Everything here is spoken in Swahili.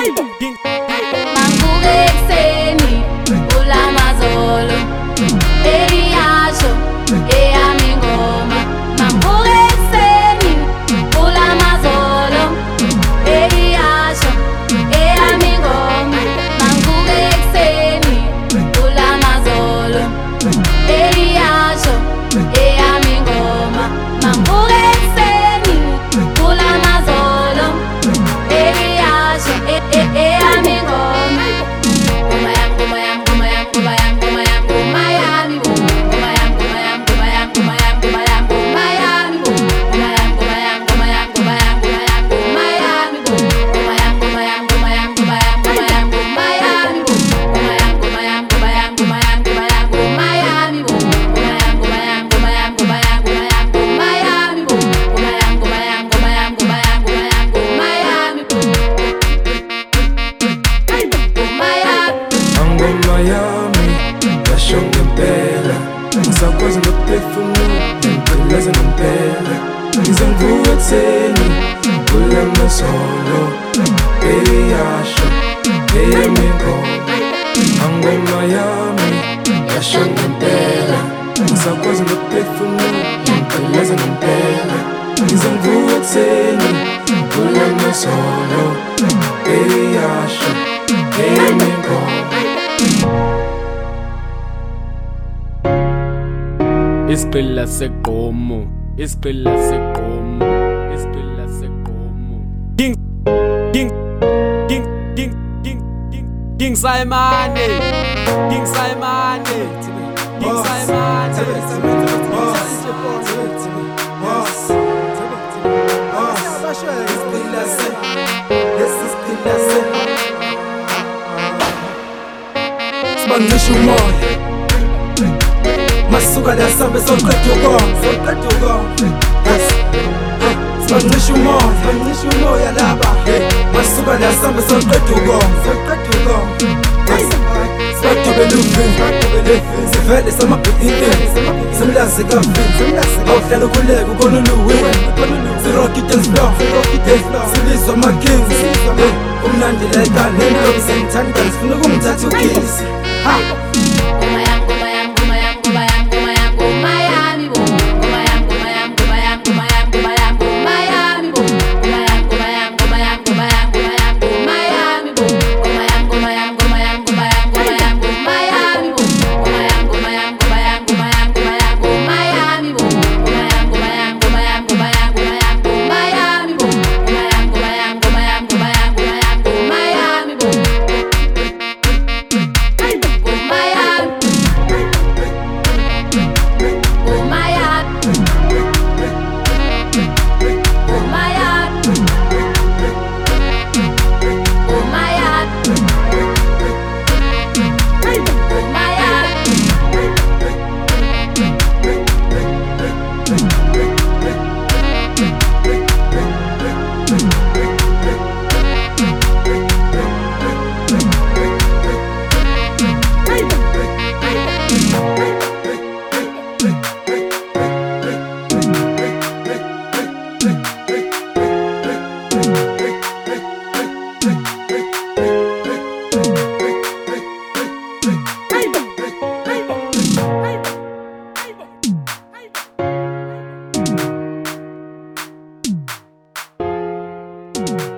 Manguke ekseni ulamazolo eyasho eyami ingoma. Manguke ekseni ulamazolo eyasho eyami ingoma. Manguke ekseni ulamazolo eyasho eyami ingoma. Manguke ekseni ulamazolo eyasho eyami ingoma. Miami, yasho ngempela ngisakwazi nokuphefumula ngicileze ngempela ngize ngivuke ekuseni kulamazolo eyasho eyami ingoma. Miami, yasho ngempela ngisakwazi nokuphefumula ngicileze ngempela ngize ngivuke ekuseni kulamazolo eyasho eyami ingoma. Isipila segqomo, isipila segqomo, isipila segqomo. King Saimane, King Saimane, King Saimane. Sibangcisha umoya masuka la sambe soqeda ukonga sibangcisha umoya laba masuka la sambe soqeda ukonga sibadubela uvini sivele samabhikini simlazi kavini awuhlala ukhuleka ukona uluwini sirock dance floor sibizwa ama-kings umnandi layikani nendobi sengithandani sifuna ukungithatha ukhisi Hey!